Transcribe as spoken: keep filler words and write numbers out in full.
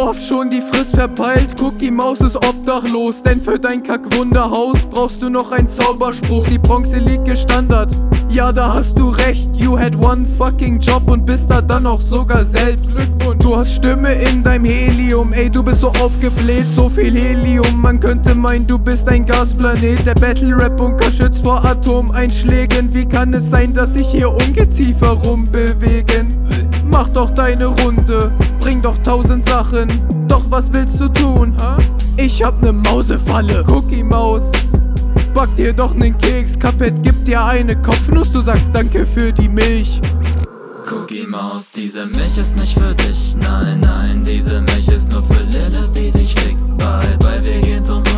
oft schon die Frist verpeilt, Cookie Maus ist obdachlos, denn für dein Kackwunderhaus brauchst du noch einen Zauberspruch. Die Bronze liegt Standard, ja da hast du recht, you had one fucking job und bist da dann auch sogar selbst. Glückwunsch. Du hast Stimme in deinem Helium, ey du bist so aufgebläht, so viel Helium, man könnte meinen du bist ein Gasplanet. Der Battle-Rap-Bunker schützt vor Atomeinschlägen, wie kann es sein, dass sich hier Ungeziefer rumbewegen? Mach doch deine Runde, bring doch tausend Sachen, doch was willst du tun? Ich hab ne Mausefalle, Cookie Maus, back dir doch nen Keks, Cuphead gibt dir eine Kopfnuss, du sagst danke für die Milch. Cookie Maus, diese Milch ist nicht für dich, nein, nein, diese Milch ist nur für Lilith, wie dich fickt, bye, bye, wir gehen zum